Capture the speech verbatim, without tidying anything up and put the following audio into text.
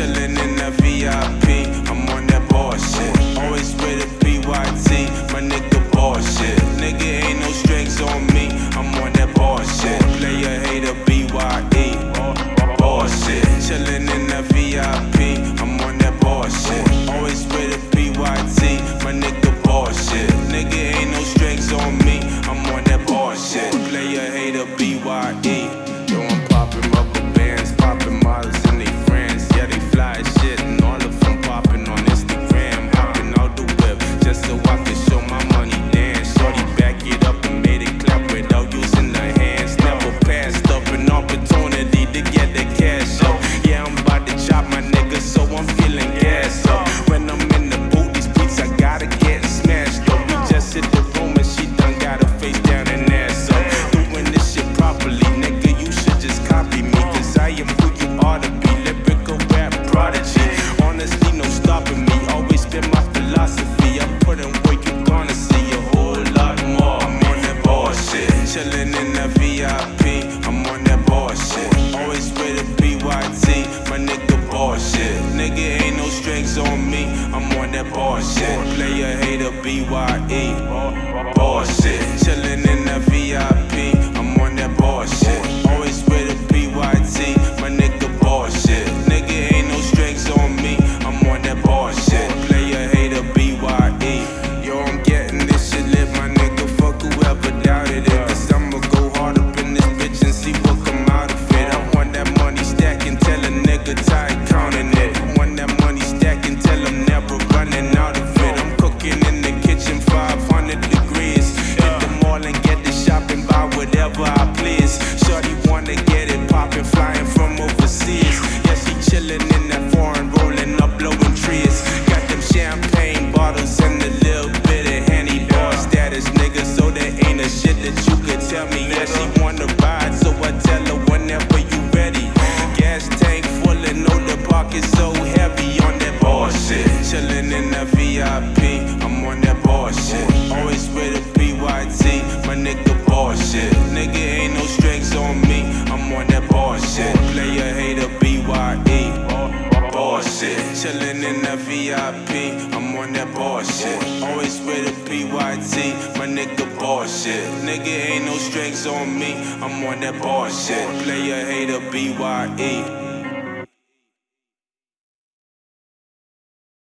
chillin' in the V I P. I'm on that bullshit. Always with a B Y T, my nigga bullshit. Nigga ain't no strings on me. I'm on that bullshit. Player hater B Y E. Bullshit. Chillin' in the V I P. I'm on that bullshit. Always with a B Y T, my nigga bullshit. Nigga ain't no strings on me. I'm on that bullshit. Player hater B Y E. Yo, I'm poppin' rubber bands, poppin' models and they friends. Yeah, they fly as shit, and all of them poppin' on Instagram. Hoppin' out the whip just so I can show my money dance. Shorty back it up and made it clap without using her hands. Never passed up an opportunity to get the cash up. Yeah, I'm about to chop my nigga, so I'm feeling gas up. When I'm in the booth, these beats I gotta get smashed up. We just hit the room and she done got her face down and ass up. Doing this shit properly, nigga, you should just copy me, cause I am who you ought to be. Lyrical rap prodigy, honestly no stopping me. Always spin my philosophy, I put in work, you gonna see a whole lot more. I'm on that bullshit, chillin' in the V I P. I'm on that bullshit, always with a B Y T, my nigga bullshit. Nigga ain't no strings on me, I'm on that bullshit. Player hater B Y E. Bullshit, chillin' in the V I P. I'm on that bullshit, always with a B Y T, my nigga bullshit. Nigga ain't no strings on me, I'm on that bullshit. Player hater B Y E. Yo, I'm getting this shit lit, my nigga. Fuck whoever doubted it, cause I'ma go hard up in this bitch and see what come out of it. I want that money stacking till a nigga tired counting it. I want that money stacking till I'm never running out of it. I'm cooking in the kitchen five hundred degrees. Hit the mall and get the shopping, buy whatever I please. Shorty wanna get it poppin', flying from overseas. Yeah, she chillin' in that foreign, rolling up, blowing trees. Got them champagne bottles and a little bit of Henny. Boy status, nigga, so there ain't a shit that you could tell me. Yeah, she wanna ride, so I tell her whenever you ready. Gas tank full and know the pocket so heavy on that bullshit. Chillin' in the V I P, I'm on that bullshit. Always with a B Y T, my nigga bullshit. Nigga ain't no strings on me, I'm on that bullshit. Player hater B Y E. Bullshit, chillin' in the V I P, I'm on that bullshit. Always with a B Y T, my nigga bullshit. Nigga ain't no strings on me, I'm on that bullshit. Player hater B Y E.